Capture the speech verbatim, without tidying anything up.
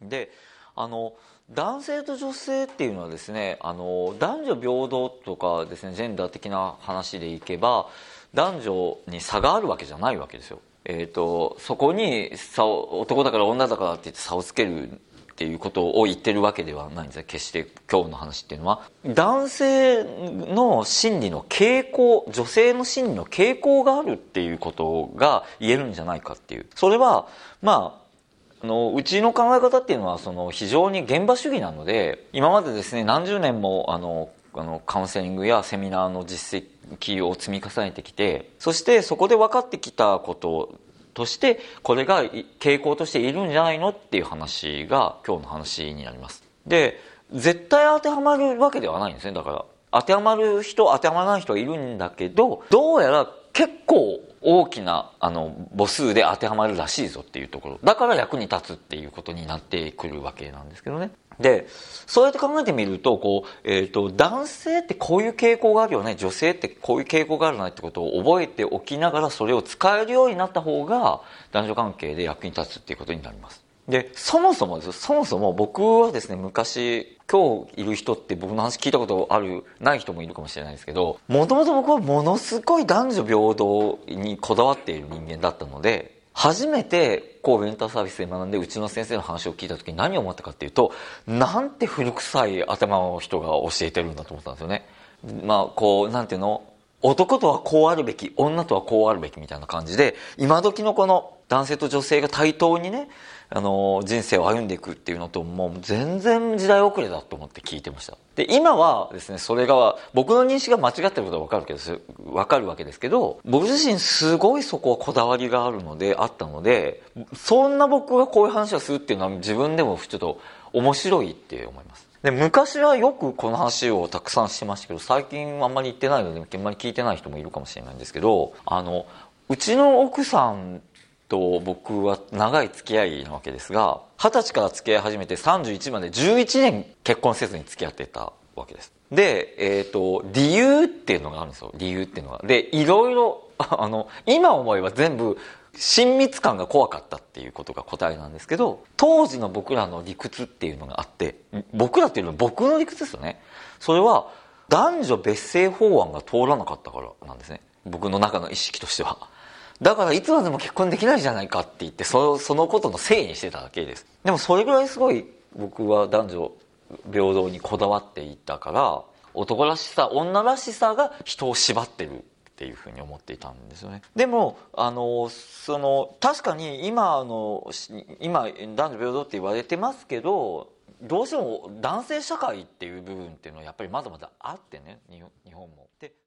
であの男性と女性っていうのはですね、あの男女平等とかですね、ジェンダー的な話でいけば男女に差があるわけじゃないわけですよ。えーと、そこに差を、男だから女だからって言って差をつけるっていうことを言ってるわけではないんですね。決して今日の話っていうのは男性の心理の傾向、女性の心理の傾向があるっていうことが言えるんじゃないかっていう。それはまああのうちの考え方っていうのはその非常に現場主義なので、今までですね何十年もあのあのカウンセリングやセミナーの実績を積み重ねてきて、そしてそこで分かってきたこととしてこれが傾向としているんじゃないのっていう話が今日の話になります。で絶対当てはまるわけではないんですね。だから当てはまる人当てはまらない人はいるんだけど、どうやら結構大きなあの母数で当てはまるらしいぞっていうところだから役に立つっていうことになってくるわけなんですけどね。でそうやって考えてみるとこう、えーと、男性ってこういう傾向があるよね、女性ってこういう傾向があるなってことを覚えておきながらそれを使えるようになった方が男女関係で役に立つっていうことになります。でそもそもですそもそも僕はですね、昔今日いる人って僕の話聞いたことあるない人もいるかもしれないですけど、もともと僕はものすごい男女平等にこだわっている人間だったので、初めて神戸インターサービスで学んでうちの先生の話を聞いた時に何を思ったかっていうと、なんて古臭い頭の人が教えてるんだと思ったんですよね。まあこうなんていうの、男とはこうあるべき、女とはこうあるべきみたいな感じで、今時のこの男性と女性が対等にね、あの人生を歩んでいくっていうのともう全然時代遅れだと思って聞いてました。で今はですね、それが僕の認識が間違ってることは分かるけど分かるわけですけど、僕自身すごいそこはこだわりがあるのであったので、そんな僕がこういう話をするっていうのは自分でもちょっと面白いって思います。で昔はよくこの話をたくさんしてましたけど、最近あんまり言ってないのであんまり聞いてない人もいるかもしれないんですけど、あのうちの奥さんと僕は長い付き合いなわけですが、はたちから付き合い始めてさんじゅういちまでじゅういちねん結婚せずに付き合ってたわけです。で、えっと理由っていうのがあるんですよ。理由っていうのがでいろいろあの今思えば全部親密感が怖かったっていうことが答えなんですけど、当時の僕らの理屈っていうのがあって、僕らっていうのは僕の理屈ですよね。それは男女別姓法案が通らなかったからなんですね、僕の中の意識としては。だからいつまでも結婚できないじゃないかって言ってその、そのことのせいにしてただけです。でもそれぐらいすごい僕は男女平等にこだわっていたから、男らしさ女らしさが人を縛ってるっていうふうに思っていたんですよね。でもあのその確かに今あの今男女平等って言われてますけど、どうしても男性社会っていう部分っていうのはやっぱりまだまだあってね、日本も。で